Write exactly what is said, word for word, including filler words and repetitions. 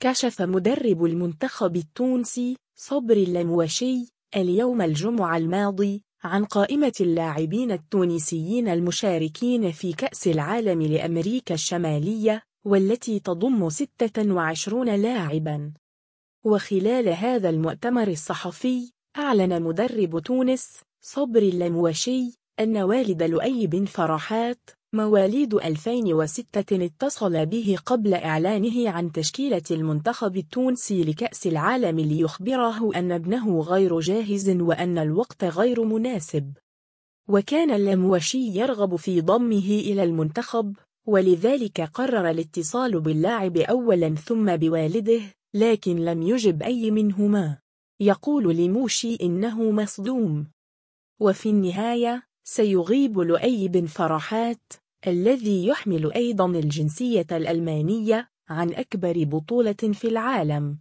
كشف مدرب المنتخب التونسي صبري اللموشي اليوم الجمعة الماضي عن قائمة اللاعبين التونسيين المشاركين في كأس العالم لأمريكا الشمالية، والتي تضم ستة وعشرين لاعباً. وخلال هذا المؤتمر الصحفي، أعلن مدرب تونس صبري اللموشي أن والد لؤي بن فرحات مواليد ألفين وستة اتصل به قبل إعلانه عن تشكيلة المنتخب التونسي لكأس العالم ليخبره أن ابنه غير جاهز وأن الوقت غير مناسب. وكان اللموشي يرغب في ضمه إلى المنتخب، ولذلك قرر الاتصال باللاعب أولا ثم بوالده، لكن لم يجب أي منهما. يقول لموشي إنه مصدوم. وفي النهاية سيغيب لؤي بن فرحات الذي يحمل أيضا الجنسية الألمانية عن أكبر بطولة في العالم.